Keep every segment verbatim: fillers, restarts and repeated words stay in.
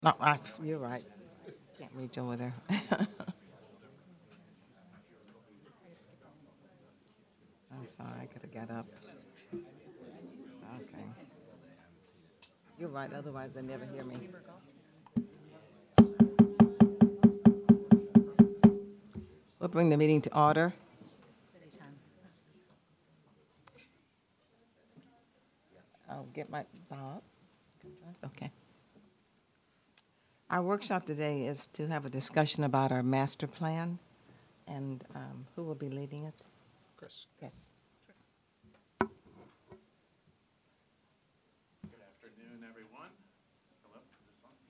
No, I, you're right. Can't reach over there. I'm sorry, I could have got up. Okay. You're right, otherwise they never hear me. We'll bring the meeting to order. I'll get my, Bob. Okay. Our workshop today is to have a discussion about our master plan, and um, who will be leading it? Chris. Yes. Good afternoon, everyone. Hello, is this on?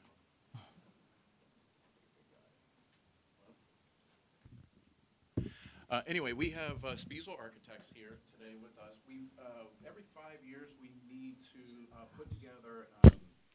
Uh, anyway, we have uh, Spiesel Architects here today with us. We uh, every five years we need to uh, put together um,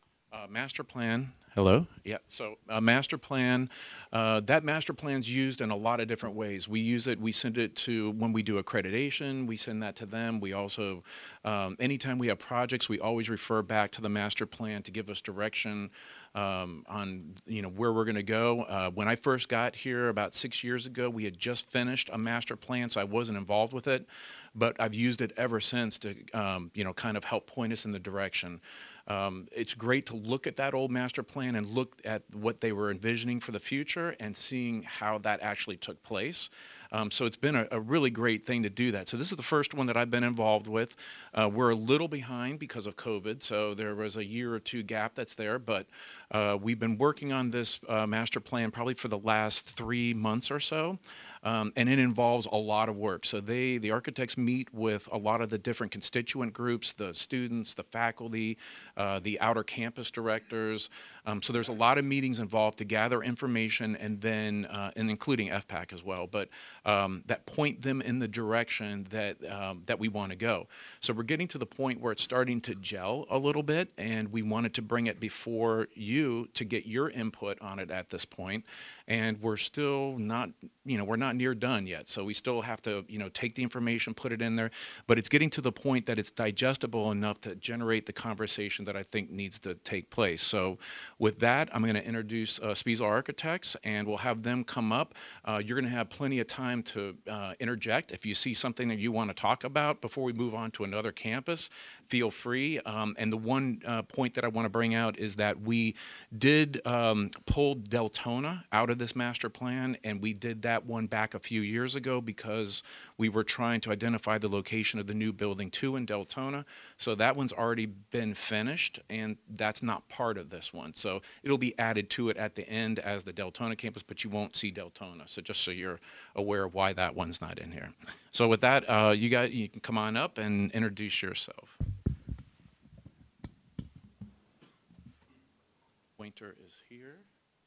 a master plan. Hello. Yeah. So a master plan. Uh, that master plan's used in a lot of different ways. We use it. We send it to when we do accreditation. We send that to them. We also, um, anytime we have projects, we always refer back to the master plan to give us direction um, on you know where we're going to go. Uh, when I first got here about six years ago, we had just finished a master plan, so I wasn't involved with it, but I've used it ever since to um, you know kind of help point us in the direction. Um, it's great to look at that old master plan and look at what they were envisioning for the future and seeing how that actually took place. Um, so it's been a, a really great thing to do that. So this is the first one that I've been involved with. Uh, we're a little behind because of COVID, so there was a year or two gap that's there, but uh, we've been working on this uh, master plan probably for the last three months or so. Um, and it involves a lot of work. So they, the architects meet with a lot of the different constituent groups, the students, the faculty, uh, the outer campus directors. Um, so there's a lot of meetings involved to gather information and then, uh, and including F PAC as well, but um, that point them in the direction that, um, that we want to go. So we're getting to the point where it's starting to gel a little bit, and we wanted to bring it before you to get your input on it at this point. And we're still not, you know, we're not near done yet. So we still have to, you know, take the information, put it in there, but it's getting to the point that it's digestible enough to generate the conversation that I think needs to take place. So with that, I'm going to introduce uh, Spiesel Architects, and we'll have them come up. Uh, you're going to have plenty of time to uh, interject. If you see something that you want to talk about before we move on to another campus, feel free. Um, and the one uh, point that I want to bring out is that we did um, pull Deltona out of this master plan, and we did that one back a few years ago because we were trying to identify the location of the new building two in Deltona. So that one's already been finished, and that's not part of this one. So it'll be added to it at the end as the Deltona campus, but you won't see Deltona. So just so you're aware of why that one's not in here. So with that, uh, you guys, you can come on up and introduce yourself. Pointer is here.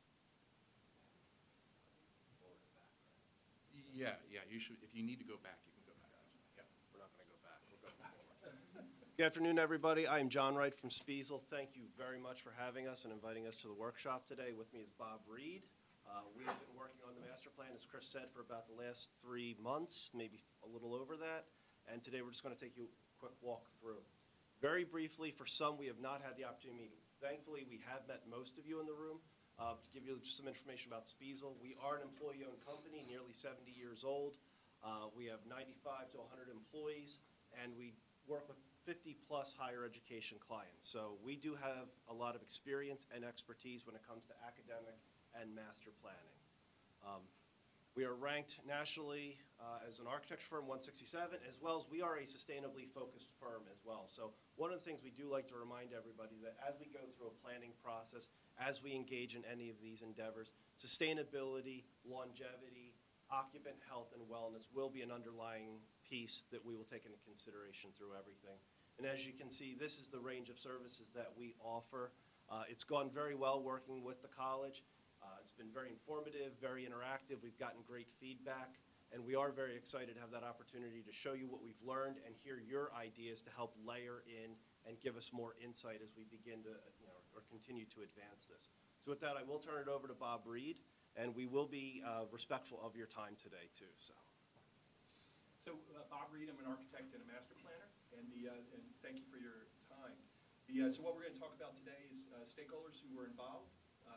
Yeah, yeah, you should, if you need to go back, you can go back. Yeah, we're not going to go back. We'll go forward. Good afternoon, everybody. I'm John Wright from Spiesel. Thank you very much for having us and inviting us to the workshop today. With me is Bob Reed. Uh, we have been working on the master plan, as Chris said, for about the last three months, maybe a little over that. And today we're just going to take you a quick walk through. Very briefly, for some, we have not had the opportunity to meet. Thankfully, we have met most of you in the room. Uh, to give you just some information about Spiesel, we are an employee-owned company, nearly seventy years old. Uh, we have ninety-five to one hundred employees, and we work with fifty plus higher education clients. So we do have a lot of experience and expertise when it comes to academic and master planning. Um, we are ranked nationally uh, as an architecture firm, one sixty-seven, as well as we are a sustainably focused firm as well. So one of the things we do like to remind everybody that as we go through a planning process, as we engage in any of these endeavors, sustainability, longevity, occupant health and wellness will be an underlying piece that we will take into consideration through everything. And as you can see, this is the range of services that we offer. Uh, it's gone very well working with the college. Uh, it's been very informative, very interactive. We've gotten great feedback, and we are very excited to have that opportunity to show you what we've learned and hear your ideas to help layer in and give us more insight as we begin to, you know, or continue to advance this. So with that, I will turn it over to Bob Reed, and we will be uh, respectful of your time today, too. So. So uh, Bob Reed, I'm an architect and a master planner, and the uh, and thank you for your time. The uh, so what we're going to talk about today is uh, stakeholders who were involved,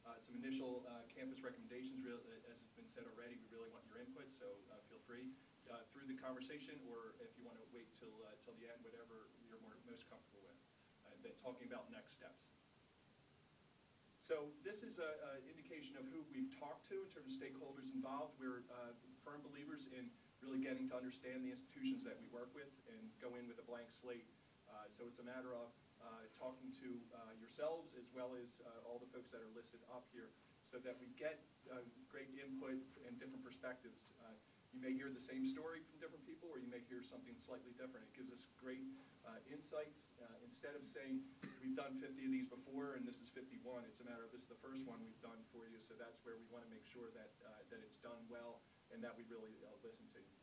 uh, some initial uh, campus recommendations. Real, as it's been said already, we really want your input, so uh, feel free uh, through the conversation, or if you want to wait till uh, till the end, whatever you're more, most comfortable with. Uh, then talking about next steps. So this is an indication of who we've talked to in terms of stakeholders involved. We're uh, firm believers in really getting to understand the institutions that we work with and go in with a blank slate. Uh, so it's a matter of uh, talking to uh, yourselves as well as uh, all the folks that are listed up here so that we get uh, great input and different perspectives. Uh, you may hear the same story from different people, or you may hear something slightly different. It gives us great uh, insights. Uh, instead of saying we've done fifty of these before and this is fifty-one, it's a matter of this is the first one we've done for you, so that's where we want to make sure that, uh, that it's done well and that we really uh, listen to you.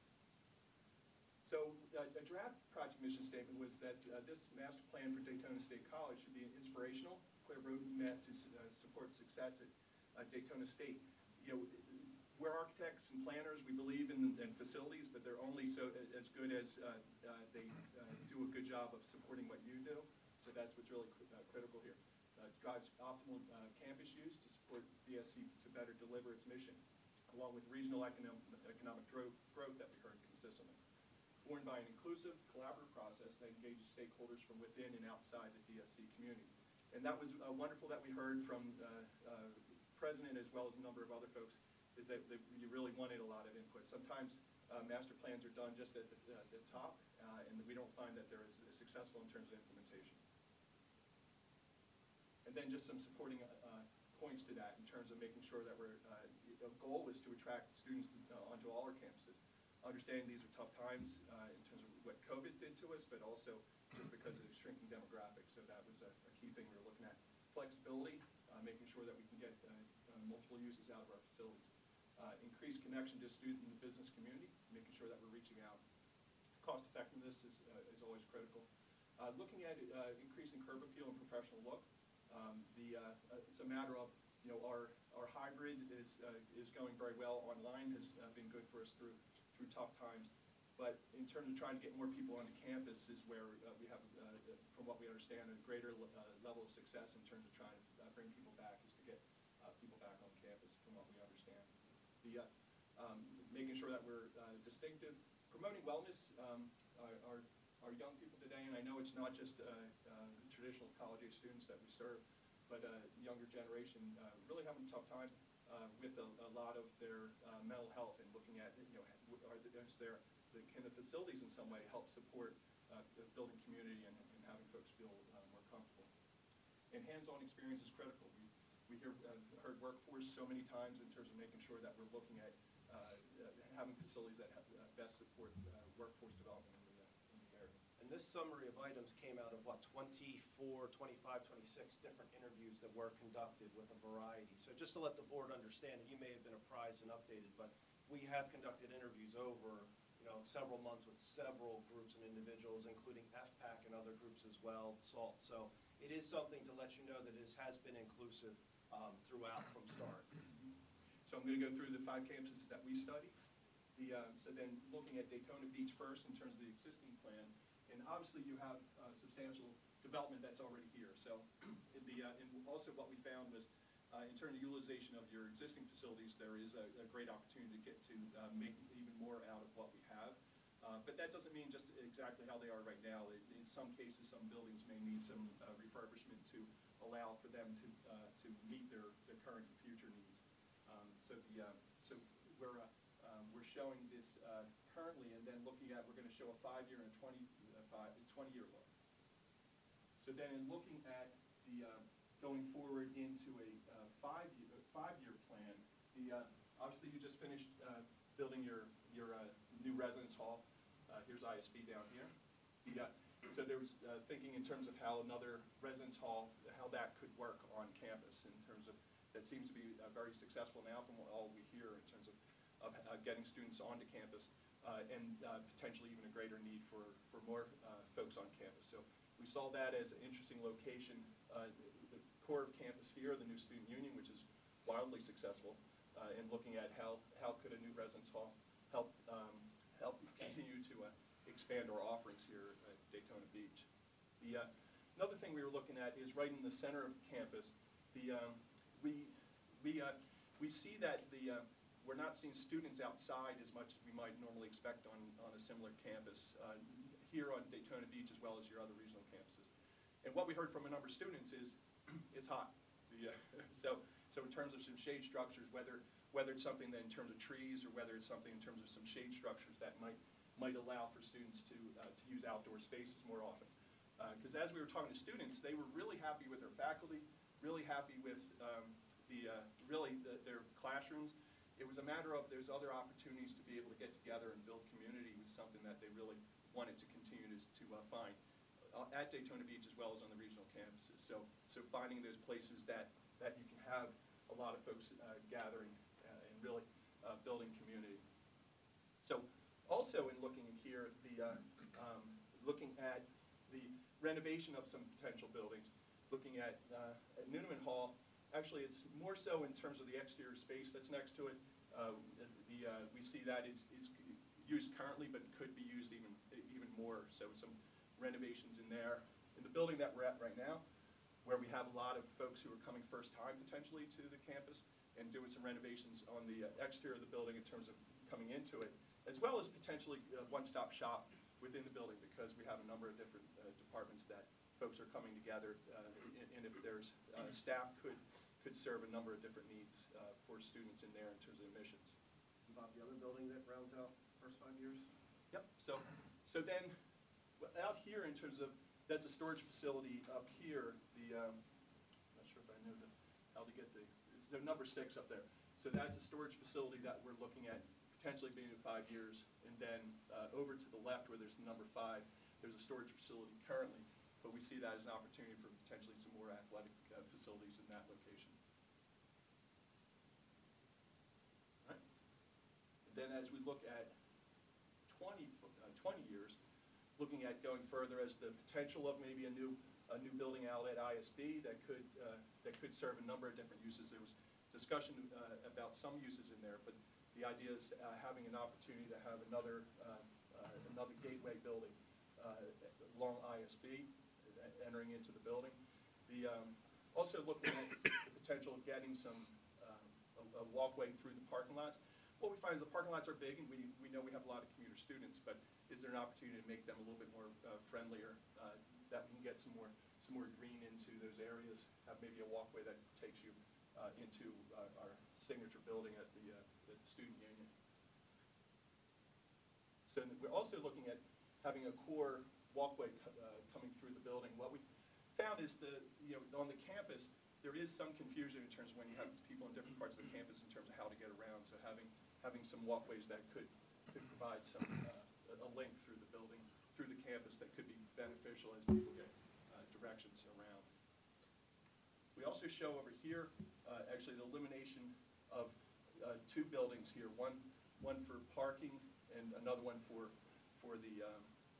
So uh, a draft project mission statement was that uh, this master plan for Daytona State College should be an inspirational, clear roadmap to uh, support success at uh, Daytona State. You know, we're architects and planners. We believe in, in facilities, but they're only so as good as uh, uh, they uh, do a good job of supporting what you do. So that's what's really cr uh, critical here. Uh, drives optimal uh, campus use to support D S C to better deliver its mission, along with regional economic, economic growth that we heard consistently. Born by an inclusive, collaborative process that engages stakeholders from within and outside the D S C community. And that was uh, wonderful that we heard from uh, uh, President as well as a number of other folks, is that, that you really wanted a lot of input. Sometimes uh, master plans are done just at the, uh, the top, uh, and we don't find that they're as, as successful in terms of implementation. And then just some supporting uh, points to that in terms of making sure that we're, uh, a goal is to attract students uh, onto all our campuses. Understanding these are tough times uh, in terms of what COVID did to us, but also just because of the shrinking demographics. So that was a, a key thing we were looking at. Flexibility, uh, making sure that we can get uh, uh, multiple uses out of our facilities. Uh, increased connection to student and the business community, making sure that we're reaching out. Cost effectiveness is, uh, is always critical. Uh, looking at uh, increasing curb appeal and professional look. Um, the, uh, uh, it's a matter of, you know, our, our hybrid is, uh, is going very well. Online has uh, been good for us through, through tough times. But in terms of trying to get more people onto campus is where uh, we have, uh, from what we understand, a greater uh, level of success in terms of trying to uh, bring people back, is to get uh, people back on campus from what we understand. The, uh, um, making sure that we're uh, distinctive, promoting wellness. Um, our, our, our young people today, and I know it's not just uh, uh, traditional college-age students that we serve, but uh, younger generation uh, really having a tough time uh, with a, a lot of their uh, mental health, and looking at, you know, are the, is there, the, can the facilities in some way help support uh, building community and, and having folks feel uh, more comfortable. And hands-on experience is critical. We, We hear, uh, heard workforce so many times in terms of making sure that we're looking at uh, uh, having facilities that have, uh, best support uh, workforce development in the, uh, in the area. And this summary of items came out of, what, twenty-four, twenty-five, twenty-six different interviews that were conducted with a variety. So just to let the board understand, and you may have been apprised and updated, but we have conducted interviews over, you know, several months with several groups and individuals, including F PAC and other groups as well, SALT. So it is something to let you know that it has been inclusive um, throughout from start. So I'm going to go through the five campuses that we study. The, uh, so then looking at Daytona Beach first in terms of the existing plan, and obviously you have uh, substantial development that's already here. So the, uh, and also what we found was uh, in terms of utilization of your existing facilities, there is a, a great opportunity to get to uh, make even more out of what we have. Uh, but that doesn't mean just exactly how they are right now. It, in some cases, some buildings may need some uh, refurbishment to allow for them to uh, to meet their, their current and future needs. Um, so the uh, so we're uh, um, we're showing this uh, currently, and then looking at, we're going to show a five-year and a twenty uh, five twenty-year look. So then, in looking at the uh, going forward into a uh, five-year five-year plan, the uh, obviously you just finished uh, building your your uh, new residence hall. Uh, here's I S B down here. The, uh, so there was uh, thinking in terms of how another residence hall, how that could work on campus in terms of, that seems to be uh, very successful now from what all we hear in terms of, of uh, getting students onto campus, uh, and uh, potentially even a greater need for, for more uh, folks on campus. So we saw that as an interesting location. Uh, the core of campus here, the new student union, which is wildly successful, uh, in looking at how, how could a new residence hall help um, help continue to uh, expand our offerings here at Daytona Beach. The, uh, another thing we were looking at is right in the center of campus. The, um, we, we, uh, we see that the, uh, we're not seeing students outside as much as we might normally expect on, on a similar campus, uh, here on Daytona Beach as well as your other regional campuses. And what we heard from a number of students is, it's hot. The, uh, so, so in terms of some shade structures, whether, whether it's something that in terms of trees or whether it's something in terms of some shade structures that might, might allow for students to, uh, to use outdoor spaces more often. Because as we were talking to students, they were really happy with their faculty, really happy with um, the, uh, really the, their classrooms. It was a matter of there's other opportunities to be able to get together and build community was something that they really wanted to continue to, to uh, find uh, at Daytona Beach as well as on the regional campuses. So, so finding those places that, that you can have a lot of folks uh, gathering uh, and really uh, building community. So also in looking here, the, uh, um, looking at the renovation of some potential buildings, looking at, uh, at Noonan Hall. Actually, it's more so in terms of the exterior space that's next to it. Uh, the, uh, we see that it's, it's used currently, but could be used even, even more. So some renovations in there. In the building that we're at right now, where we have a lot of folks who are coming first time potentially to the campus and doing some renovations on the exterior of the building in terms of coming into it, as well as potentially a one-stop shop within the building, because we have a number of different uh, departments that folks are coming together, uh, and, and if there's, uh, staff could, could serve a number of different needs uh, for students in there in terms of admissions. Bob, the other building that rounds out the first five years? Yep, so, so then, w- out here in terms of, that's a storage facility up here, the, um, I'm not sure if I know the, how to get the, it's the number six up there. So that's a storage facility that we're looking at potentially being in five years. And then uh, over to the left where there's the number five, there's a storage facility currently, but we see that as an opportunity for potentially some more athletic uh, facilities in that location. All right. And then as we look at twenty, uh, twenty years, looking at going further as the potential of maybe a new, a new building out at I S B that could, uh, that could serve a number of different uses. There was discussion uh, about some uses in there, but the idea is uh, having an opportunity to have another, uh, uh, another gateway building uh, along I S B, uh, entering into the building. The, um, also looking at the potential of getting some, um, a, a walkway through the parking lots. What we find is the parking lots are big, and we, we know we have a lot of commuter students, but is there an opportunity to make them a little bit more uh, friendlier, uh, that we can get some more, some more green into those areas, have maybe a walkway that takes you uh, into uh, our signature building at the, uh, the student union. So we're also looking at having a core walkway co uh, coming through the building. What we found is the, you know, on the campus, there is some confusion in terms of when you have people in different parts of the campus in terms of how to get around. So having, having some walkways that could, could provide some, uh, a link through the building, through the campus that could be beneficial as people get uh, directions around. We also show over here, uh, actually the elimination of uh, two buildings here, one, one for parking and another one for, for the, um,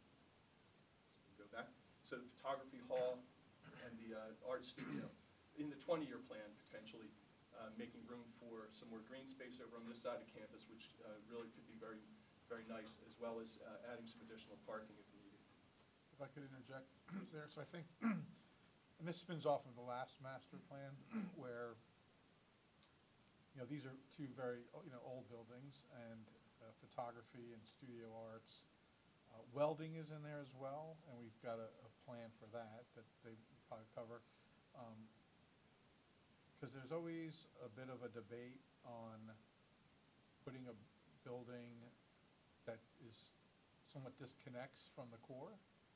go back, so the photography hall and the uh, art studio. In the twenty-year plan, potentially uh, making room for some more green space over on this side of campus, which uh, really could be very, very nice, as well as uh, adding some additional parking if needed. If I could interject there, so I think, and this spins off of the last master plan, where, you know, these are two very, you know, old buildings, and uh, photography and studio arts. Uh, Welding is in there as well, and we've got a, a plan for that, that they probably cover. Um, Because there's always a bit of a debate on putting a building that is somewhat disconnects from the core.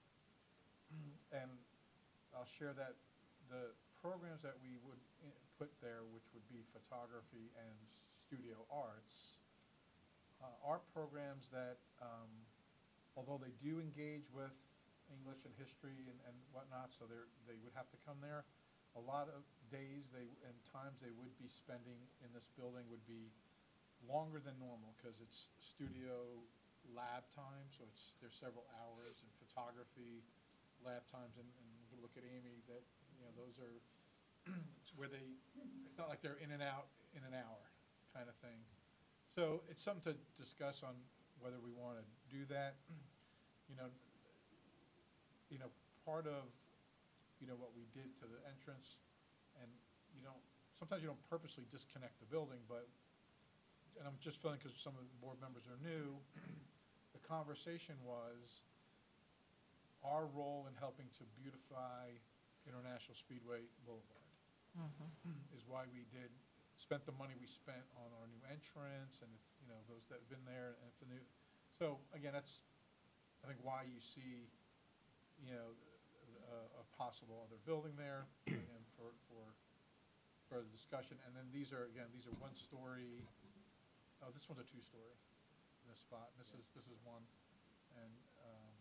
And I'll share that the programs that we would i- put there, which would be photography and studio arts, uh, are programs that, um, although they do engage with English and history and, and whatnot, so they're, they would have to come there. A lot of days they, and times they would be spending in this building would be longer than normal, because it's studio lab time, so it's, there's several hours, and photography lab times, and, and you look at Amy, that, you know, those are, it's where they, it's not like they're in and out in an hour kind of thing. So it's something to discuss on whether we want to do that. You know, you know, part of, you know, what we did to the entrance, and you don't sometimes you don't purposely disconnect the building, but, and I'm just feeling because some of the board members are new, the conversation was our role in helping to beautify International Speedway Boulevard is why we did, spent the money we spent on our new entrance, and if, you know, those that have been there, and if the new, so, again, that's, I think, why you see, you know, a, a possible other building there, and for, for further discussion, and then these are, again, these are one-story, oh, this one's a two-story, in this spot, this is, this is one, and, um,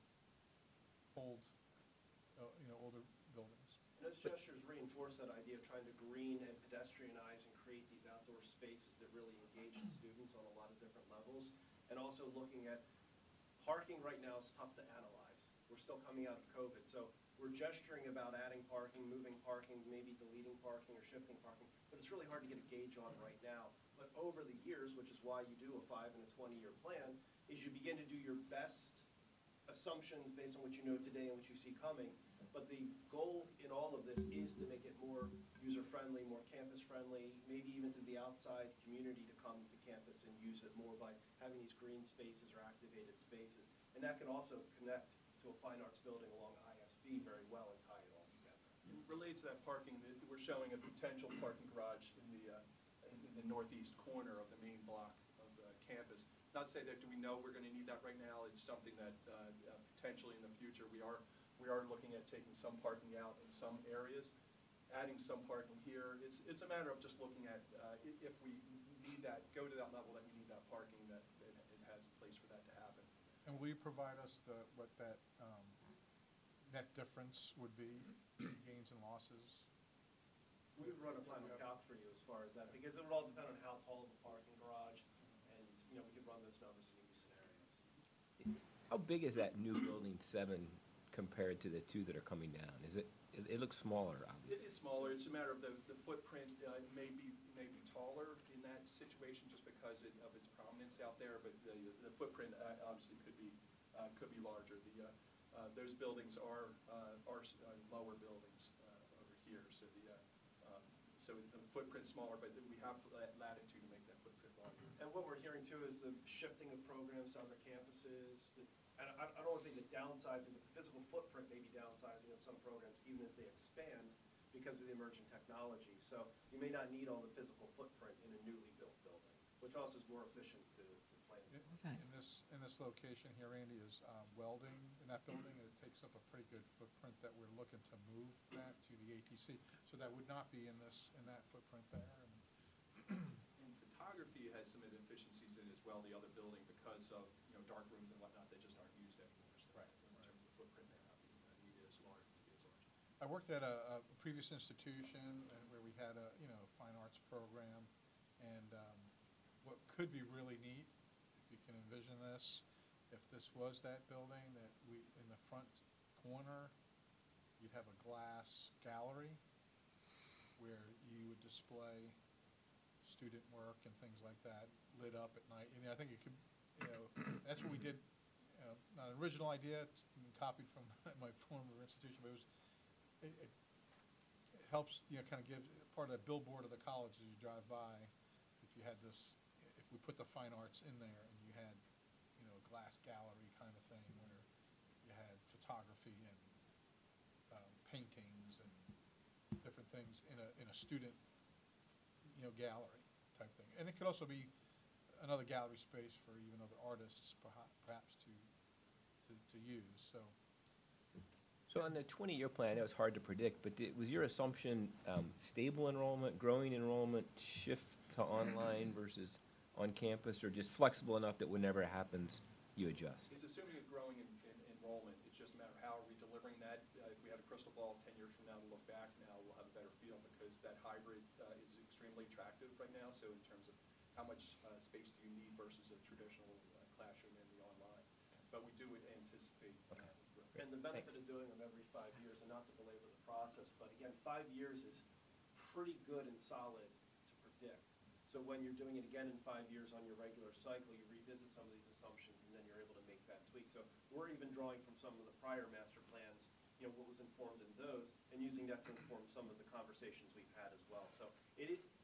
old, uh, you know, older buildings. And those gestures reinforce that idea of trying to green and pedestrianize and create these outdoor spaces that really engage the students on a lot of different levels. And also looking at parking right now is tough to analyze. We're still coming out of COVID, so we're gesturing about adding parking, moving parking, maybe deleting parking or shifting parking, but it's really hard to get a gauge on right now. But over the years, which is why you do a five and a twenty-year plan, is you begin to do your best assumptions based on what you know today and what you see coming. But the goal in all of this is to make it more user-friendly, more campus-friendly, maybe even to the outside community to come to campus and use it more by having these green spaces or activated spaces. And that can also connect to a fine arts building along I S B very well and tie it all together. Related to that parking, that we're showing a potential parking garage in the, uh, in the northeast corner of the main block of the campus. Not to say that, do we know we're gonna need that right now? It's something that uh, uh, potentially in the future, we are, we are looking at taking some parking out in some areas, adding some parking here. It's, it's a matter of just looking at, uh, i- if we need that, go to that level that we need that parking, that it it has a place for that to happen. And will you provide us the, what that um, net difference would be, gains and losses? We would run a final calc for you as far as that, because it would all depend on how tall of a parking garage, and, you know, we could run those numbers and give you scenarios. How big is that new building seven compared to the two that are coming down? Is it, it, it looks smaller, It obviously. is smaller, it's a matter of the, the footprint uh, may be, may be taller in that situation just because it- of its prominence out there, but the, the footprint uh, obviously could be, uh, could be larger. The, uh, uh, those buildings are, uh, are s- uh, lower buildings uh, over here, so the, uh, um, so the footprint's smaller, but we have la- latitude to make that footprint larger. And what we're hearing too is the shifting of programs to other campuses. the- And I, I don't want to say the downsizing, but the physical footprint may be downsizing of some programs even as they expand because of the emerging technology. So you may not need all the physical footprint in a newly built building, which also is more efficient to, to plan. In Okay. in this, in this location here, Andy, is um, welding in that building, and it takes up a pretty good footprint that we're looking to move that to the A T C. So that would not be in this, in that footprint there. And And photography has some inefficiencies in it as well, the other building, because of, you know, dark rooms and whatnot that just aren't used anymore. So Right, in right. terms of footprint, they're not being uh, needed as large, to be as large. I worked at a, a previous institution and where we had a, you know, fine arts program, and um, what could be really neat, if you can envision this, if this was that building, that we, in the front corner, you'd have a glass gallery where you would display student work and things like that, lit up at night. And I think it could, you know, that's what we did, you know, not an original idea, it's been copied from my former institution, but it was, it, it it helps, you know, kind of give, part of that billboard of the college as you drive by, if you had this, if we put the fine arts in there and you had, you know, a glass gallery kind of thing where you had photography and um, paintings and different things in a, in a student, you know, gallery type thing. And it could also be another gallery space for even other artists perha- perhaps to, to, to use, so. So on the twenty-year plan, I know it's hard to predict, but did- was your assumption um, stable enrollment, growing enrollment, shift to online versus on campus, or just flexible enough that whenever it happens, you adjust? It's assuming a growing en- en- enrollment, it's just a matter of how are we delivering that. Uh, If we had a crystal ball ten years from now to look back now, we'll have a better feel, because that hybrid uh, is extremely attractive right now. So in terms of how much uh, space do you need versus a traditional uh, classroom in the online. But we do anticipate uh, Okay. growth. And the benefit Thanks. of doing them every five years, and not to belabor the process, but again, five years is pretty good and solid to predict. So when you're doing it again in five years on your regular cycle, you revisit some of these assumptions, and then you're able to make that tweak. So we're even drawing from some of the prior master plans, you know, what was informed in those, and using that to inform some of the conversations we've had as well. So it, is-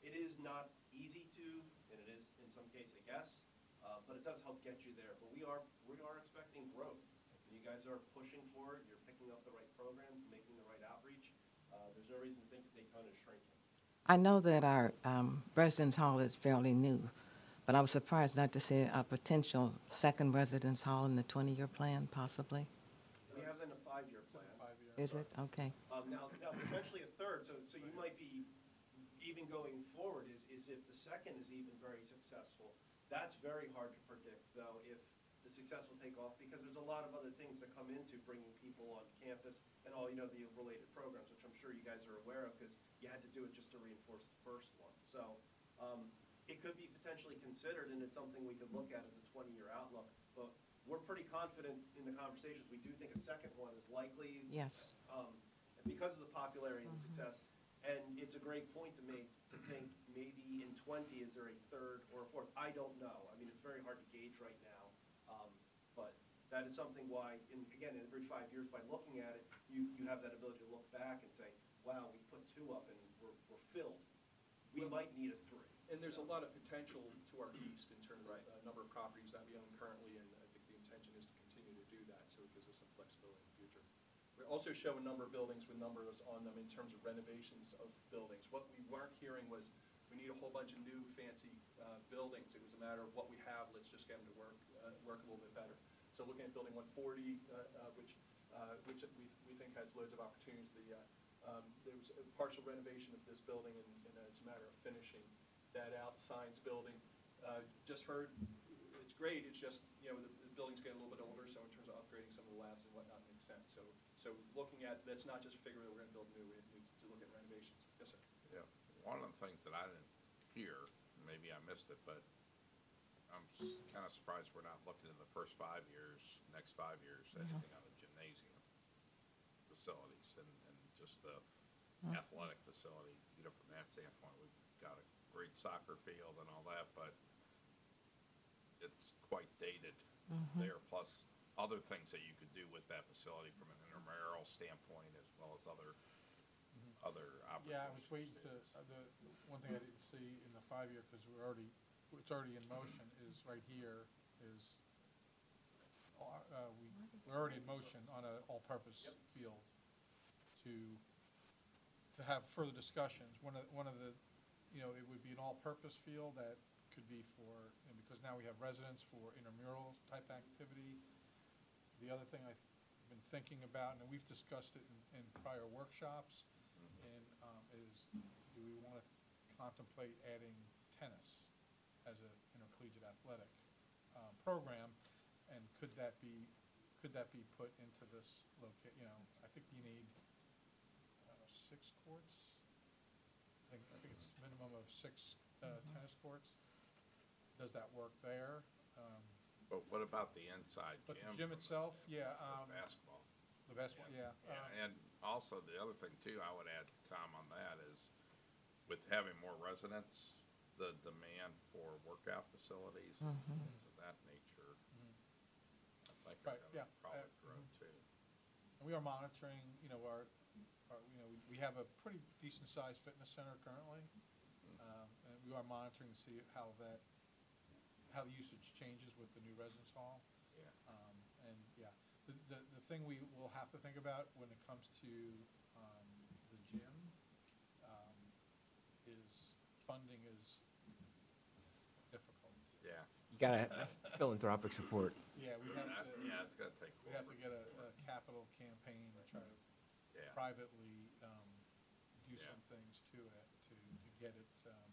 It is not easy to, and it is in some case, I guess, uh, but it does help get you there. But we are, we are expecting growth. And you guys are pushing for it, you're picking up the right programs, making the right outreach. Uh, There's no reason to think that Daytona is shrinking. I know that our um, residence hall is fairly new, but I was surprised not to see a potential second residence hall in the twenty-year plan, possibly. We have that in a five-year plan. Five years. Is it? Okay. Um, now, now potentially a third, so, so you might be even going forward is, is if the second is even very successful. That's very hard to predict, though, if the success will take off, because there's a lot of other things that come into bringing people on campus and all, you know, the related programs, which I'm sure you guys are aware of, because you had to do it just to reinforce the first one. So, um, it could be potentially considered, and it's something we could look at as a twenty-year outlook, but we're pretty confident in the conversations. We do think a second one is likely. Yes. Um, and because of the popularity and the success, and it's a great point to make, to think maybe in twenty, is there a third or a fourth? I don't know. I mean, it's very hard to gauge right now. Um, but that is something why, in, again, every five years, by looking at it, you, you have that ability to look back and say, wow, we put two up and we're, we're filled. We might need a three. And there's a lot of potential to our east in terms of Right. uh number of properties that we own currently, and I think the intention is to continue to do that, so it gives us some flexibility in the future. We also show a number of buildings with numbers on them in terms of renovations of buildings. What we weren't hearing was, we need a whole bunch of new fancy uh, buildings. It was a matter of what we have, let's just get them to work, uh, work a little bit better. So looking at Building one forty, uh, uh, which, uh, which we, we think has loads of opportunities, the, uh, um, there was a partial renovation of this building, and, and uh, it's a matter of finishing that out. Science building, uh, just heard, it's great, it's just, you know, the, the building's getting a little bit older, so in terms of upgrading some of the labs and whatnot makes sense. So, so looking at, let's not just figure that we're gonna build new, we need to look at renovations. Yes, sir. Yeah, one of the things that I didn't hear, maybe I missed it, but I'm kind of surprised we're not looking in the first five years, next five years, anything on the gymnasium facilities and, and just the athletic facility. You know, from that standpoint, we've got a great soccer field and all that, but it's quite dated there, plus other things that you could do with that facility from an intramural standpoint as well as other, other opportunities. Yeah, I was waiting to, uh, the, the one thing I didn't see in the five-year, because we're already, it's already in motion, is right here is, uh, we, we're already in motion on a all-purpose field to, to have further discussions. One of, one of the, you know, it would be an all-purpose field that could be for, and because now we have residents for intramural type activity. The other thing I've been thinking about, and we've discussed it in, in prior workshops, and, um, is, do we want to contemplate adding tennis as an intercollegiate athletic, um, program? And could that be, could that be put into this loca, you know, I think you need, I don't know, six courts? I think, I think it's minimum of six, uh, tennis courts. Does that work there? Um, But what about the inside gym? But the gym from itself, yeah, the um, Basketball. the basketball, yeah. Yeah, um, and also the other thing too, I would add, Tom, on that is with having more residents, the demand for workout facilities and things of that nature, I think are Right, gonna yeah, probably uh, grow mhm. too. And we are monitoring, you know, our, our, you know, we, we have a pretty decent-sized fitness center currently. Um, and we are monitoring to see how that, how the usage changes with the new residence hall. Yeah. Um, and, yeah, the, the, the thing we will have to think about when it comes to, um, the gym, um, is funding is difficult. Yeah. You gotta have philanthropic support. Yeah, we have That- to, Yeah, it's gonna take. we have to get cooperative a, a capital campaign to try to Yeah. privately, um, do Yeah. some things to it, to, to get it, um,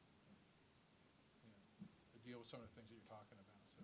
you know, to deal with some of the things that you're talking about, so.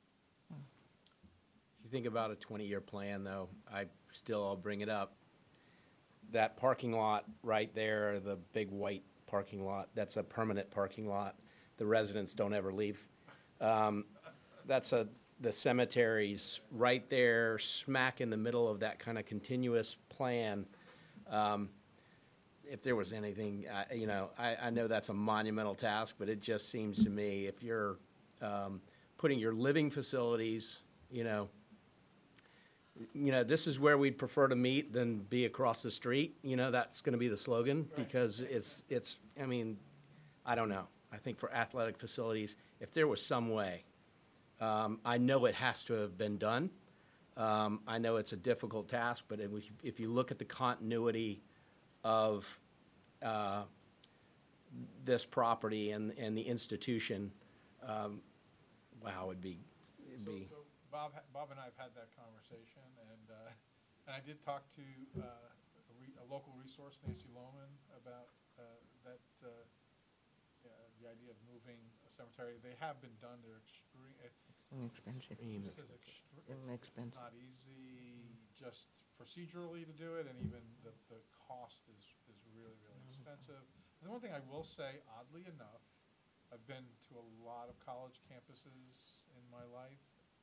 If you think about a twenty-year plan, though, I still, I'll bring it up. That parking lot right there, the big white parking lot, that's a permanent parking lot. The residents don't ever leave. Um, That's a, the cemetery's right there, smack in the middle of that kind of continuous plan. Um, If there was anything, I- you know, I, I know that's a monumental task, but it just seems to me, if you're um, putting your living facilities, you know, you know, this is where we'd prefer to meet than be across the street, you know, that's gonna be the slogan, because it's, it's, I mean, I don't know. I think for athletic facilities, if there was some way, um, I know it has to have been done. Um, I know it's a difficult task, but if, we- if you look at the continuity of, uh, this property and, and the institution, um, wow, it'd be, it'd So, be, so Bob, ha- Bob and I have had that conversation, and, uh, and I did talk to, uh, a re, a local resource, Nancy Lohman, about, uh, that, uh, yeah, the idea of moving a cemetery. They have been done, they're extreme, it, Inexpensive. it says extre- Very it's, it's expensive. not easy just procedurally to do it, and even the, the cost is, is really, really expensive. The one thing I will say, oddly enough, I've been to a lot of college campuses in my life,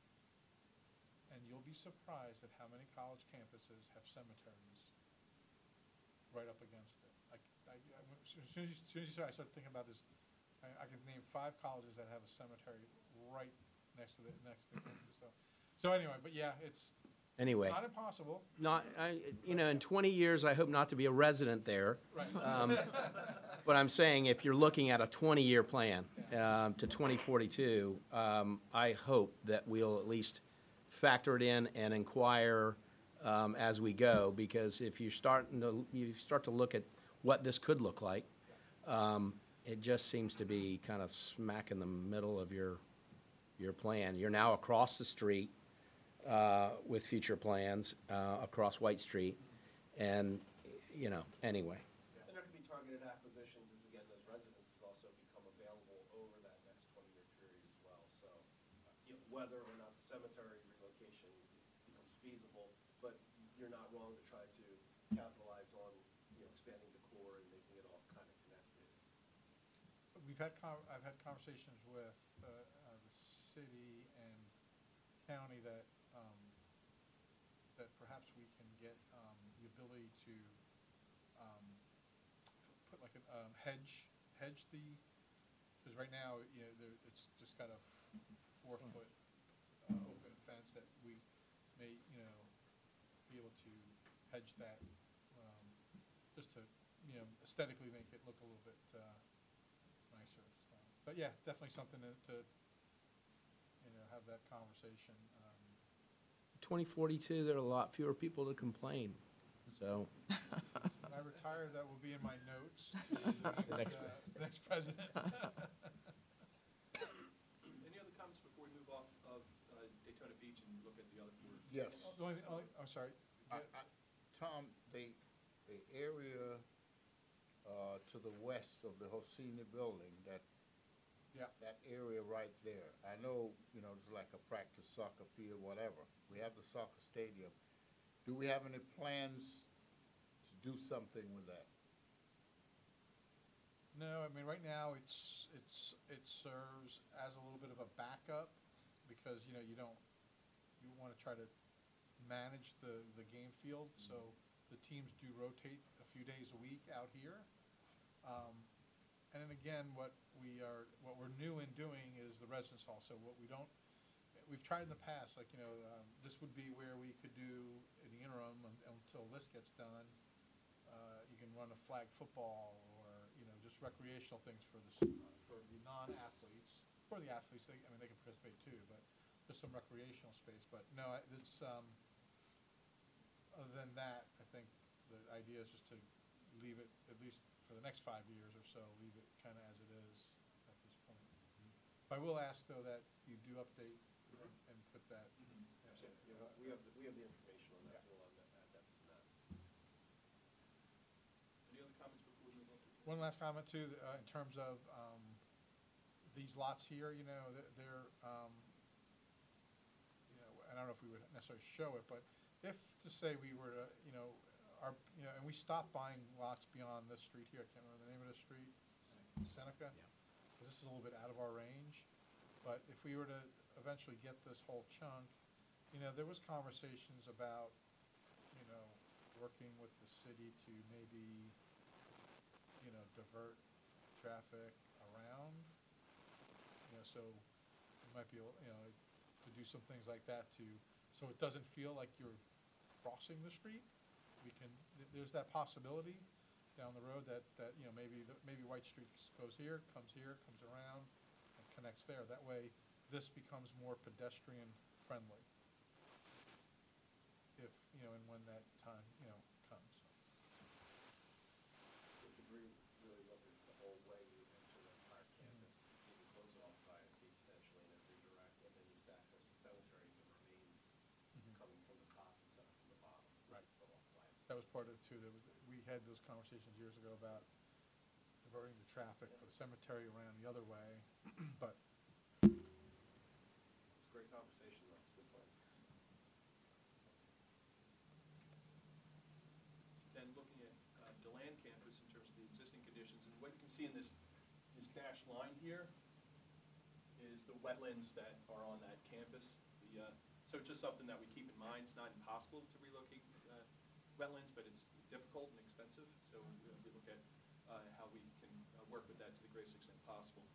and you'll be surprised at how many college campuses have cemeteries right up against it. I, I, I, as soon as you, as soon as you said, I started thinking about this, I, I can name five colleges that have a cemetery right next to the, next to the campus, so. So anyway, but yeah, it's, anyway. it's not impossible, Not, I, you know, in twenty years, I hope not to be a resident there. right? Um, But I'm saying if you're looking at a twenty-year plan um, to twenty forty-two, um, I hope that we'll at least factor it in and inquire um, as we go, because if you're starting to, you start to look at what this could look like, um, it just seems to be kind of smack in the middle of your, your plan. You're now across the street uh, with future plans uh, across White Street, and, you know, anyway. And there could be targeted acquisitions as, again, those residences also become available over that next twenty-year period as well. So, uh, you know, whether or not the cemetery relocation is, becomes feasible, but you're not wrong to try to capitalize on, you know, expanding the core and making it all kind of connected. We've had, con- I've had conversations with uh, uh, the city and county that, um, that perhaps we can get um, the ability to um, put like a um, hedge, hedge the, because right now, you know, there, it's just got a f- four-foot uh, open fence that we may, you know, be able to hedge that, um, just to, you know, aesthetically make it look a little bit uh, nicer, so. But yeah, definitely something to, to, you know, have that conversation. um, twenty forty-two, there are a lot fewer people to complain, so. When I retire, that will be in my notes to the next, uh, next president. Any other comments before we move off of uh, Daytona Beach and look at the other four? The Yes. only, thing- only, I'm sorry. I, I, Tom, the, the area, uh, to the west of the Hosina building, that, Yeah. that area right there, I know, you know, it's like a practice soccer field, whatever. We have the soccer stadium. Do we have any plans to do something with that? No, I mean, right now, it's, it's, it serves as a little bit of a backup, because, you know, you don't, you want to try to manage the, the game field, so the teams do rotate a few days a week out here. Um, And then again, what we are, what we're new in doing is the residence hall, so what we don't, we've tried in the past, like, you know, um, this would be where we could do, in the interim, un- until this gets done, uh, you can run a flag football, or, you know, just recreational things for the, s- uh, for the non-athletes, for the athletes, they, I mean, they can participate too, but just some recreational space, but no, I- it's, um, other than that, I think the idea is just to leave it, at least for the next five years or so, leave it kind of as it is at this point. But I will ask, though, that you do update and, and put that. Yeah, we have, the- we have the information on that, so we'll add that add that to the maps. Any other comments before we move on to? One last comment, too, uh, in terms of um, these lots here, you know, th- they're, um, you know, I don't know if we would necessarily show it, but if, to say we were to, you know, our, you know, and we stopped buying lots beyond this street here, I can't remember the name of the street. Seneca? Yeah. 'Cause this is a little bit out of our range, but if we were to eventually get this whole chunk, you know, there was conversations about, you know, working with the city to maybe, you know, divert traffic around. You know, so it might be, you know, to do some things like that to, so it doesn't feel like you're crossing the street. We can, th- there's that possibility, down the road that, that, you know, maybe, the- maybe White Street goes here, comes here, comes around, and connects there. That way, this becomes more pedestrian friendly. If, you know, and when that time, you know, comes. We could re- really look at the whole way you enter the entire campus, maybe close it off by S B potentially, and then redirect, and then use access to cemetery if it remains coming from the top instead of from the bottom. Right. Go off by S B. That was part of it too, that was- we had those conversations years ago about diverting the traffic for the cemetery around the other way, but It's a great conversation, though. It's a good point. Then looking at uh, Deland campus in terms of the existing conditions, and what you can see in this, this dashed line here is the wetlands that are on that campus. The, uh, so it's just something that we keep in mind. It's not impossible to relocate uh, wetlands, but it's difficult and expensive. So we, we look at uh, how we can uh, work with that to the greatest extent possible.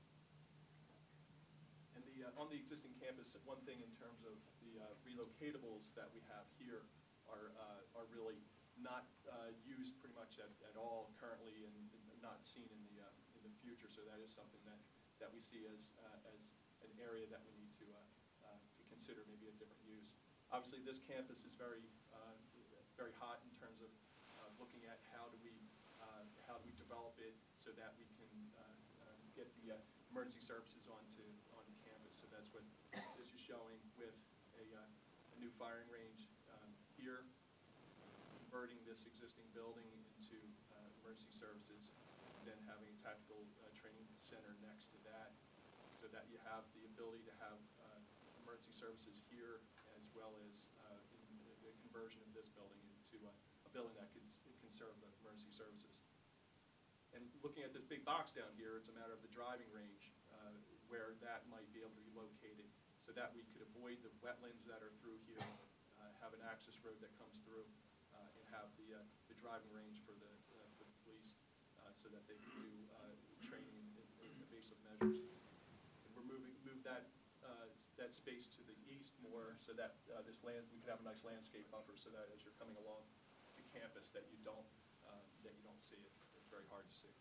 And the, uh, on the existing campus, one thing in terms of the uh, relocatables that we have here are, uh, are really not uh, used pretty much at, at all currently and and not seen in the, uh, in the future. So that is something that, that we see as, uh, as an area that we need to, uh, uh, to consider maybe a different use. Obviously, this campus is very, uh, very hot in terms of uh, looking at how do we, uh, how do we develop it so that we can uh, uh, get the uh, emergency services onto, onto campus. So that's what this is showing with a, uh, a new firing range um, here, converting this existing building into uh, emergency services, and then having a tactical uh, training center next to that, so that you have the ability to have uh, emergency services here, as well as uh, in the the conversion of this building into uh, a building that could s- can serve the emergency services. And looking at this big box down here, it's a matter of the driving range, uh, where that might be able to be located, so that we could avoid the wetlands that are through here, uh, have an access road that comes through, uh, and have the, uh, the driving range for the, uh, for the police, uh, so that they can do uh, training and and evasive measures. And we're moving, move that, uh, that space to the east more, so that uh, this land, we could have a nice landscape buffer, so that as you're coming along to campus, that you don't, uh, that you don't see it. It's very hard to see.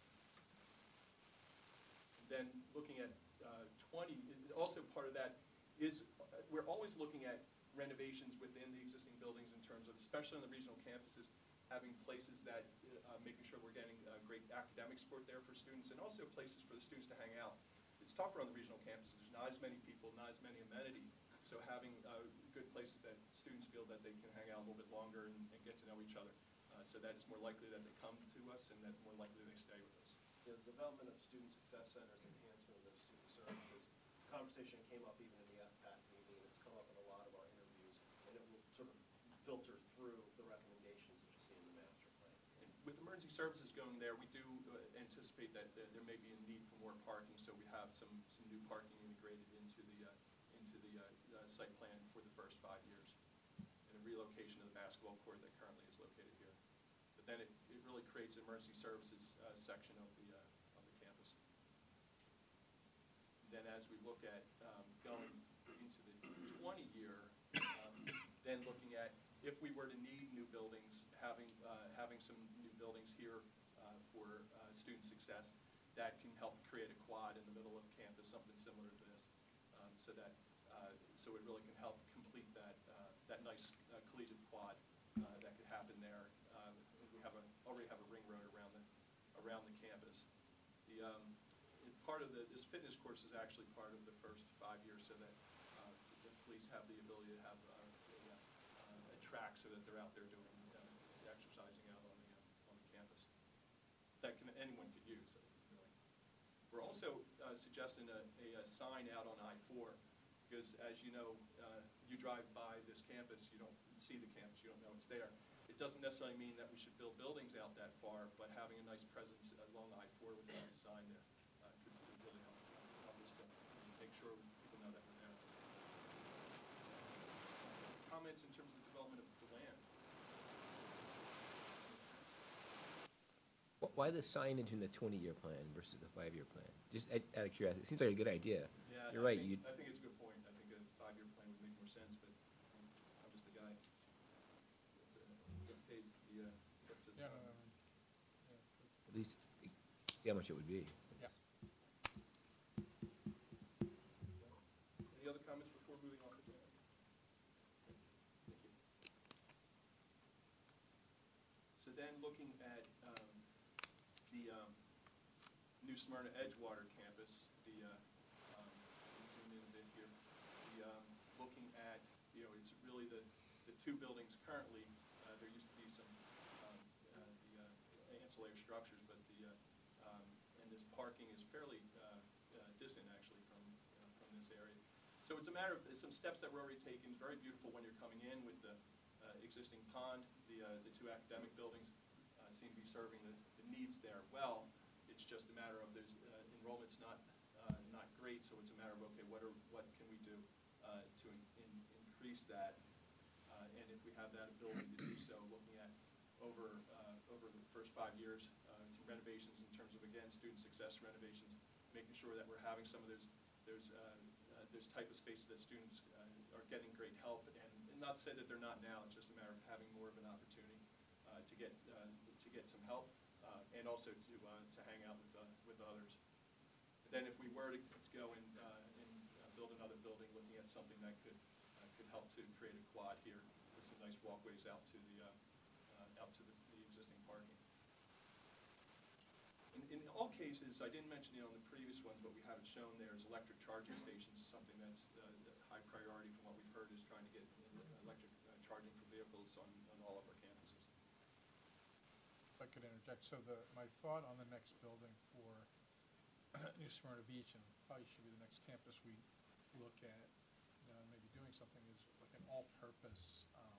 Then looking at uh, twenty, it- also part of that is, uh, we're always looking at renovations within the existing buildings in terms of, especially on the regional campuses, having places that, uh, making sure we're getting uh, great academic support there for students, and also places for the students to hang out. It's tougher on the regional campuses. There's not as many people, not as many amenities. So having uh, good places that students feel that they can hang out a little bit longer and and get to know each other, uh, so that it's more likely that they come to us and that more likely they stay with us. The development of student success centers, enhancement of those student services, it's a conversation that came up even in the F PAC meeting, it's come up in a lot of our interviews, and it will sort of filter through the recommendations that you see in the master plan. And with emergency services going there, we do uh, anticipate that there there may be a need for more parking, so we have some, some new parking integrated into the, uh, into the uh, uh, site plan for the first five years, and a relocation of the basketball court that currently is located here. But then it, it really creates an emergency services uh, section of the, uh, of the campus. Then as we look at um, going into the twenty-year, um, then looking at if we were to need new buildings, having, uh, having some new buildings here uh, for uh, student success, that can help create a quad in the middle of campus, something similar to this, um, so that, uh, so it really can help complete that, uh, that nice uh, collegiate quad uh, that could happen there. Uh, We have a, already have a ring road around the, around the campus. The, um, it- part of the, this fitness course is actually part of the first five years, so that uh, the police have the ability to have uh, a, uh, a track so that they're out there doing uh, exercising out on the, uh, on the campus. That can, anyone could use, uh, really. We're also uh, suggesting a, a, a sign out on I four, because as you know, uh, you drive by this campus, you don't see the campus, you don't know it's there. It doesn't necessarily mean that we should build buildings out that far, but having a nice presence along I four with a nice sign there uh, could could really help, uh, help us to make sure people know that we're there. Comments in terms of development of the land? Wh- Why the signage in the twenty-year plan versus the five-year plan? Just out out of curiosity, it seems like a good idea. Yeah, You're I right, think- you, I think it's a good point. I think a five-year plan would make more sense, but um, I'm just the guy. It's, uh, get paid the, uh, it's up to the Yeah, top. no, I mean, yeah. at least see how much it would be. Yeah. Any other comments before moving on to the plan? Thank you. So then, looking at um, the um, New Smyrna Edgewater campus, the, uh, um, let me zoom in a bit here. The, um, looking at, you know, it's really the, the two buildings currently, uh, there used to be some, um, uh, the uh, ancillary structures, but the, uh, um, and this parking is fairly uh, uh, distant, actually, from, uh, from this area. So it's a matter of, it's some steps that we're already taking. It's very beautiful when you're coming in with the uh, existing pond. The, uh, the two academic buildings uh, seem to be serving the, the needs there well. It's just a matter of, there's, uh, enrollment's not, uh, not great, so it's a matter of, okay, what are, what can we do uh, to in, in, increase that? Uh, and if we have that ability to do so, looking at over, uh, over the first five years, uh, some renovations in terms of, again, student success renovations, making sure that we're having some of those, those, uh, uh, those type of spaces that students uh, are getting great help, and, and not to say that they're not now, it's just a matter of having more of an opportunity uh, to get, uh, to get some help. Uh, and also to uh, to hang out with uh, with others. And then if we were to go and, uh, and uh, build another building, looking at something that could uh, could help to create a quad here with some nice walkways out to the uh, uh, out to the, the existing parking. In, in all cases, I didn't mention it on the previous ones, but we have it shown there is electric charging stations, something that's uh, a high priority from what we've heard is trying to get electric uh, charging for vehicles on, on all of our campuses. If I could interject, so the, my thought on the next building for New Smyrna Beach, and probably should be the next campus we look at, uh, maybe doing something, is like an all-purpose um,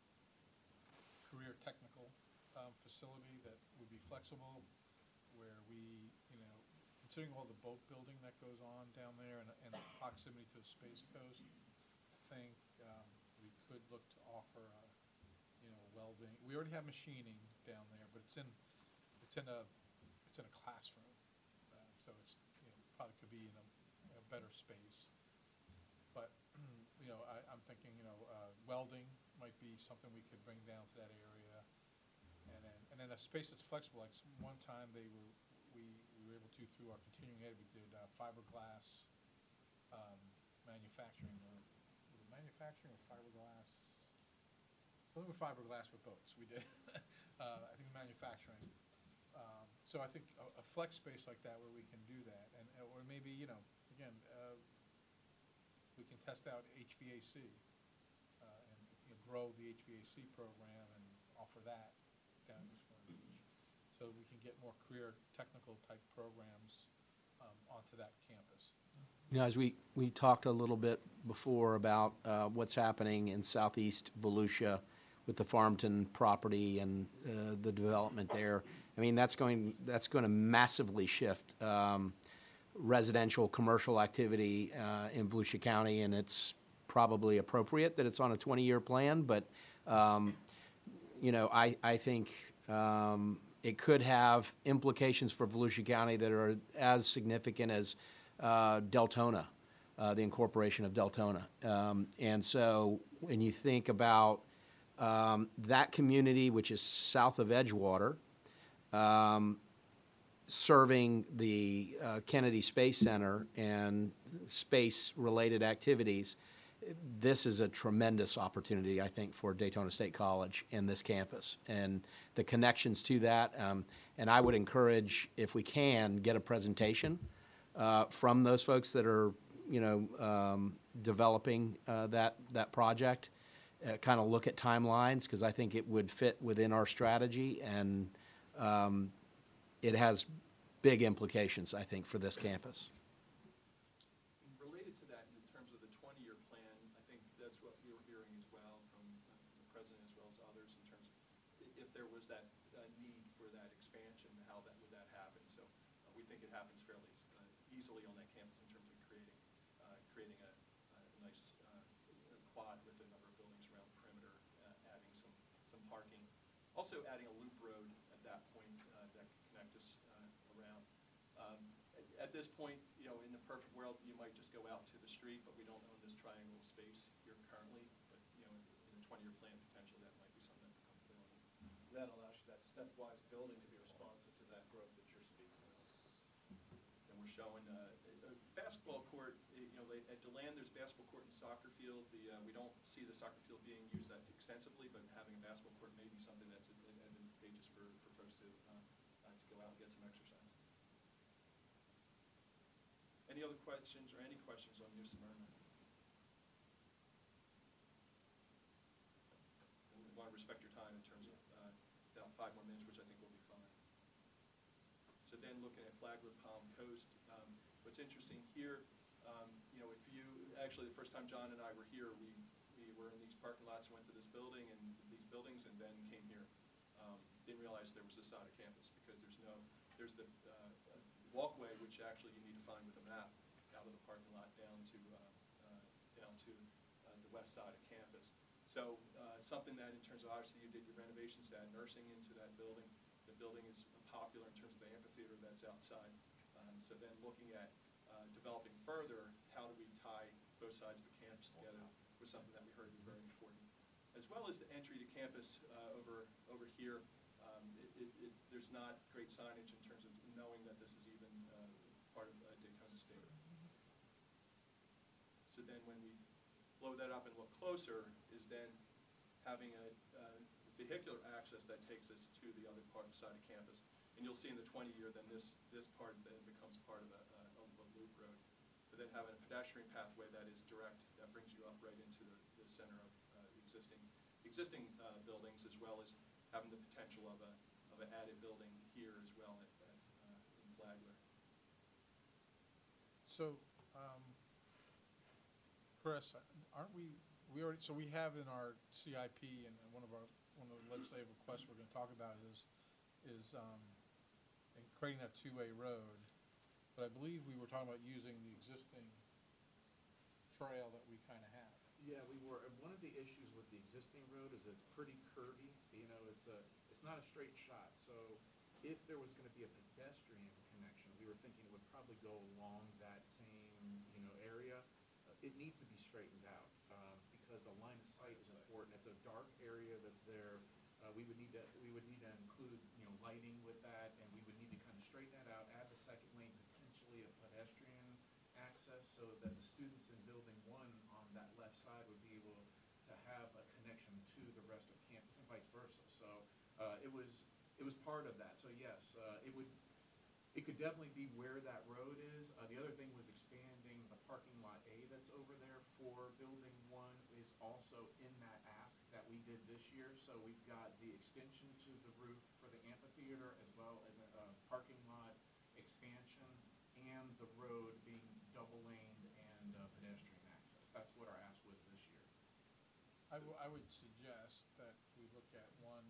career technical um, facility that would be flexible, where we, you know, considering all the boat building that goes on down there and, and the proximity to the Space Coast, I think um, we could look to offer a, you know, welding. We already have machining down there, but it's in, it's in a, it's in a classroom. Um, so it's, you know, probably could be in a, a better space. But, you know, I, I'm thinking, you know, uh, welding might be something we could bring down to that area. And then, and then a space that's flexible, like s- one time they were, we, we were able to, through our continuing ed, we did uh, fiberglass um, manufacturing, or was it manufacturing or fiberglass? Something with fiberglass with boats, we did. uh, I think manufacturing. Um, so I think a, a flex space like that where we can do that, and or maybe, you know, again, uh, we can test out H V A C uh, and, you know, grow the H V A C program and offer that down in Smyrna Beach, so we can get more career technical type programs um, onto that campus. You know, as we, we talked a little bit before about uh, what's happening in southeast Volusia with the Farmington property and uh, the development there. I mean, that's going, that's going to massively shift um, residential, commercial activity uh, in Volusia County, and it's probably appropriate that it's on a twenty-year plan, but, um, you know, I, I think um, it could have implications for Volusia County that are as significant as uh, Deltona, uh, the incorporation of Deltona. Um, and so when you think about um, that community, which is south of Edgewater, um, serving the uh, Kennedy Space Center and space-related activities, this is a tremendous opportunity, I think, for Daytona State College and this campus, and the connections to that. Um, and I would encourage, if we can, get a presentation uh, from those folks that are, you know, um, developing uh, that that project. Uh, kind of look at timelines, because I think it would fit within our strategy, and um, it has big implications, I think, for this campus. Related to that, in terms of the twenty-year plan, I think that's what we were hearing as well from uh, the president as well as others, in terms of i- if there was that uh, need for that expansion, how that would that happen. So uh, we think it happens fairly uh, easily on that campus in terms of creating uh, creating a, a nice uh, quad with a number of buildings around the perimeter, uh, adding some some parking, also adding a loop road at that point uh, that could connect us uh, around. Um, at, at this point, you know, in the perfect world, you might just go out to the street, but we don't own this triangle of space here currently. But, you know, in a twenty-year plan, potentially that might be something that becomes available. That allows you that stepwise building to be responsive to that growth we're showing uh, a a basketball court, eh, you know, like, at DeLand, there's basketball court and soccer field. The, uh, we don't see the soccer field being used that extensively, but having a basketball court may be something that's ad- advantageous for, for folks to, uh, uh, to go out and get some exercise. Any other questions or any questions on U Smyrna? We want to respect your time in terms of uh, about five more minutes, which I think will be fine. So then looking at Flagler Palm Coast, um, what's interesting here, um, you know, if you, actually the first time John and I were here, we, we were in these parking lots, went to this building and these buildings and then came here. Um, Didn't realize there was this side of campus because there's no, there's the uh, walkway, which actually you need to find with a map out of the parking lot down to, uh, uh, down to uh, the west side of campus. So uh, something that in terms of, obviously you did your renovations to add nursing into that building. The building is popular in terms of the amphitheater that's outside. Um, So then looking at uh, developing further, how do we tie both sides of the campus together was something that we heard was very important. As well as the entry to campus uh, over, over here, um, it, it, it, there's not great signage in terms of knowing that this is even uh, part of uh, Daytona State. So then when we blow that up and look closer is then having a uh, vehicular access that takes us to the other part side of campus. And you'll see in the twenty year, then this, this part then becomes part of a, a, a loop road. But then having a pedestrian pathway that is direct, that brings you up right into the, the center of uh, the existing, existing uh, buildings, as well as having the potential of a, of an added building here as well at, at, uh, in Flagler. So, um, Chris, aren't we, we already, so we have in our C I P and and one of our, one of the legislative requests we're gonna talk about is, is, um, in creating that two-way road. But I believe we were talking about using the existing trail that we kinda have. Yeah, we were, and one of the issues with the existing road is it's pretty curvy, you know, it's a, it's not a straight shot, so if there was gonna be a pedestrian connection, we were thinking it would probably go along that same, you know, area. Uh, It needs to be straightened out, um, because the line of sight is important, it's a dark area that's there. Uh, we would need to, we would need to include, you know, lighting with that, and we would need to kind of straighten that out, add the second lane, potentially a pedestrian access, so that the students in building one on that left side would be able to have a connection to the rest of campus and vice versa. So, uh, it was, it was part of that. So yes, uh, it would, it could definitely be where that road is. Uh, the other thing was expanding the parking lot A that's over there for building one is also in that ask that we did this year. So we've got the extension to the roof for the amphitheater as well as a, a parking lot expansion and the road being double laned and uh, pedestrian access. That's what our ask was this year. I, w- I would suggest that we look at one,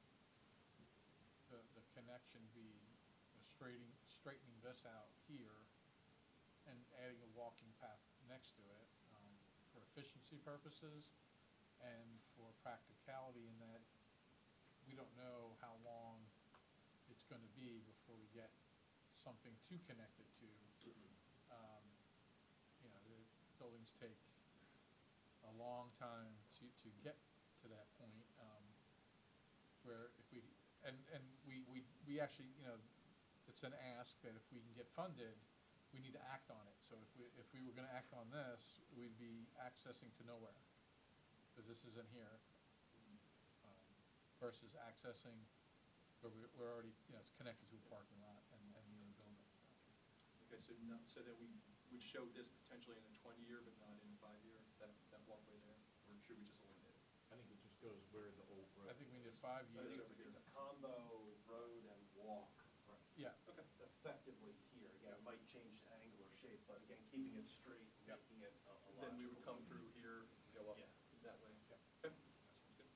the, the connection be you know, straightening, straightening this out here and adding a walking path next to it, um, for efficiency purposes and for practicality in that we don't know how long it's gonna be before we get something to connect it to. Um, you know, the buildings take a long time to, to get to that point, um, where if we, and, and we, we, we actually, you know, it's an ask that if we can get funded, we need to act on it. So if we, if we were gonna act on this, we'd be accessing to nowhere, because this isn't here. Um, Versus accessing where we, we're already, you know, it's connected to a parking lot and, and the other building, so. Okay, so no, so that we would show this potentially in a twenty year, but not in a five year, that, that walkway there, or should we just eliminate it? I think it just goes where the old road. I think we need a five So I years. think it's, it's a combo road and walk. Right. Yeah. Okay. Effectively here, again, it might change the angle or shape, but again, keeping it straight and Yep. making it a a logical. Then we would come through here, go up Yeah. that way. Yep. Okay, that sounds good.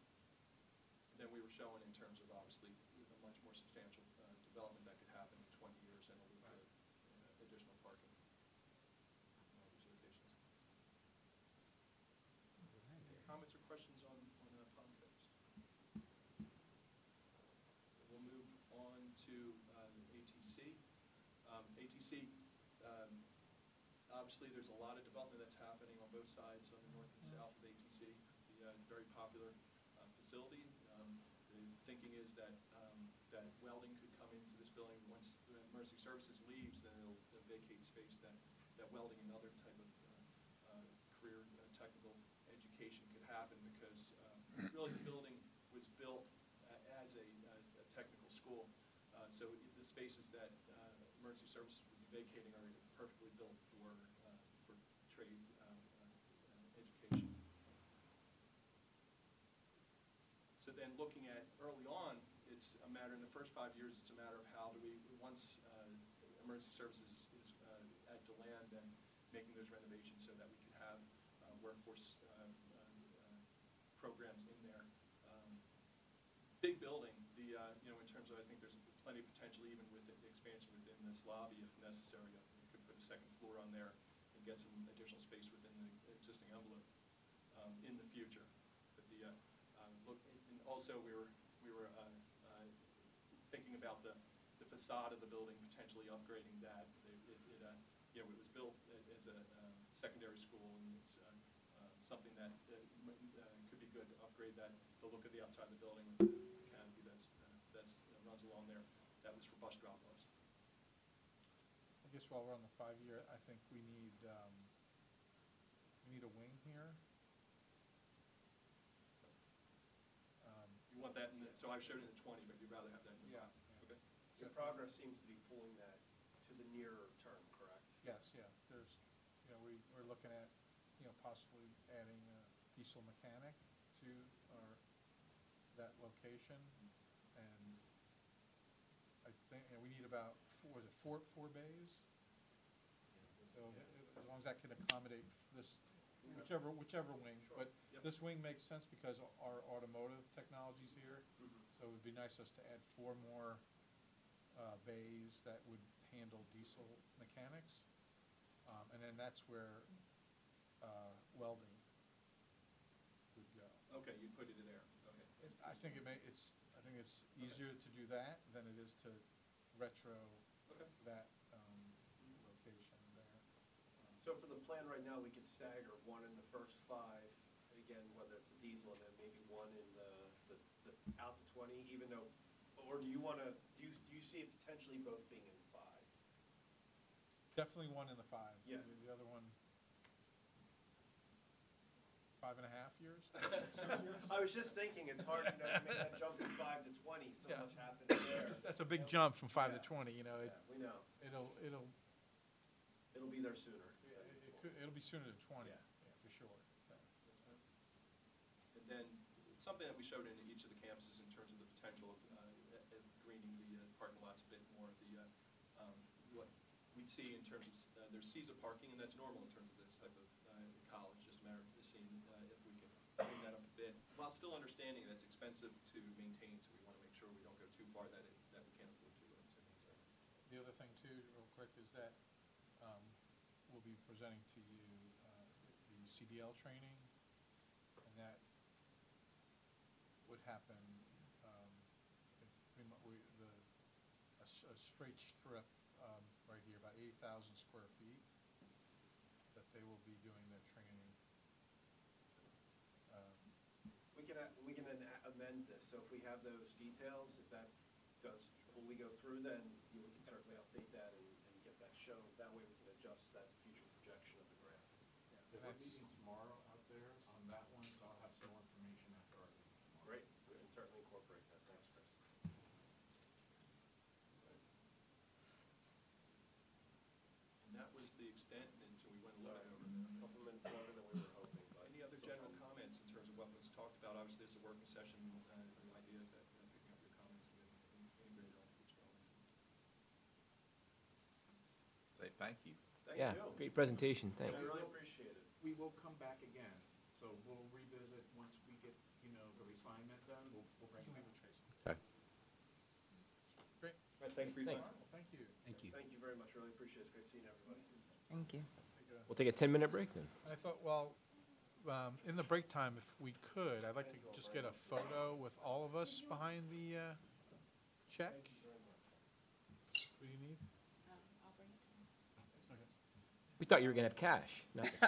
And then we were showing in terms of obviously a much more substantial uh, development that could happen in twenty years and a loop road, uh, additional parking in all these locations. Any comments or questions on, on uh, Palm Coast? We'll move on to uh, A T C. Um, A T C, um, obviously, there's a lot of development that's happening on both sides, on the north and south of A T C. The uh, very popular uh, facility. Um, the thinking is that um, that welding could come into this building once uh, Mercy Services leaves, then it'll vacate space that, that welding and other type of uh, uh, career uh, technical education could happen, because uh, really the building was built uh, as a, a a technical school. Uh, So it- the spaces that uh, emergency services would be vacating are perfectly built for, uh, for trade uh, uh, uh, education. So then looking at early on, it's a matter, in the first five years, it's a matter of how do we, once uh, emergency services is is, uh, at DeLand, then making those renovations so that we can have uh, workforce uh, uh, uh, programs in there. Um, Big building, the, uh, you know, in terms of, I think there's plenty of potential even with the expansion within this lobby if necessary. We could put a second floor on there and get some additional space within the existing envelope um, in the future. But the, uh, uh, look, and also we were, we were uh, uh, thinking about the, the facade of the building, potentially upgrading that. It, it, it, uh, you know, it was built a- as a um, secondary school, and it's uh, uh, something that uh, m- uh, could be good to upgrade that, the look of the outside of the building with the canopy that's, uh, that's, uh, runs along there. That was for bus drop-offs. I guess while we're on the five-year, I think we need, um, we need a wing here. Um, You want that in the, so I showed it in the twenty, but you'd rather have that in the Yeah, five? yeah. Okay. Your progress seems to be pulling that to the nearer term, correct? Yes, yeah, there's, you know, we, we're looking at, you know, possibly adding a diesel mechanic to our, to that location. And I think, you know, we need about, four, was it four, four bays? So uh, as long as that can accommodate this, whichever, whichever wing. Sure. But Yep. this wing makes sense because our automotive technology's here. Mhm. So it would be nice just to add four more uh, bays that would handle diesel mechanics. Um, And then that's where uh, welding would go. Okay, you'd put it in there, okay. It- I think it may, it's, I think it's easier to do that than it is to retro Okay. that um, location there. So for the plan right now, we could stagger one in the first five, again, whether it's the diesel, and then maybe one in the, the, the out to twenty, even though, or do you want to, do you, do you see it potentially both being in five? Definitely one in the five. Yeah. The- The other one, five and a half years? I was just thinking, it's hard, you know, to make that jump from five to twenty, so Yeah. much happens there. That's a big jump from five to Yeah. twenty, you know, it, Yeah, we know. it'll, it'll, It'll be there sooner. it it could, it'll be sooner than twenty, Yeah. yeah, for sure. Yeah. That's fine. And then, something that we showed in each of the campuses in terms of the potential of uh, at- at greening the uh, parking lots a bit more, the, uh, um, what we see in terms of, uh, there's Caesar parking, and that's normal in terms of this type of uh, college, just a matter of seeing uh, if we can clean that up a bit, while still understanding that it's expensive to maintain, so we want to make sure we don't go too far that it, that we can't afford to, uh, to maintain. The other thing too, real quick, is that um, we'll be presenting to you uh, the C D L training, and that would happen, um, I think pretty much, we, the, a, s- a straight strip um, right here, about eighty thousand square feet, that they will be doing their training. Um, We can, a- we can then a- amend this, so if we have those details, if that does fully go through, then you can certainly update that and, and get that shown. That way we can adjust that future projection of the grant. Yeah, And we're that's- meeting tomorrow out there on that one, so I'll have some more information after our meeting tomorrow. Great, we can certainly incorporate that. Thanks, Chris. And that was the extent, and so we went a little Sorry, bit over a there. couple minutes longer than we were hoping, but. Any other general comments in terms of what was talked about? Obviously, this is a working session, uh, the idea is that, uh, picking up your comments and getting them integrated onto each element. Say thank you. Thank Yeah, you. great presentation, thanks. I really appreciate it. We will come back again, so we'll revisit once we get, you know, the refinement done, we'll, we'll bring You it can leave back. with Tracy. Okay. Great, All right, thank you for your Thanks. time. well, thank you. Thank you. Thank you very much, really appreciate it. It's great seeing everybody. Thank you. Take a- We'll take a ten-minute break then. I thought, well, um, in the break time, if we could, I'd like to just get a photo with all of us behind the uh, check. What do you need? We thought you were gonna have cash, nothing.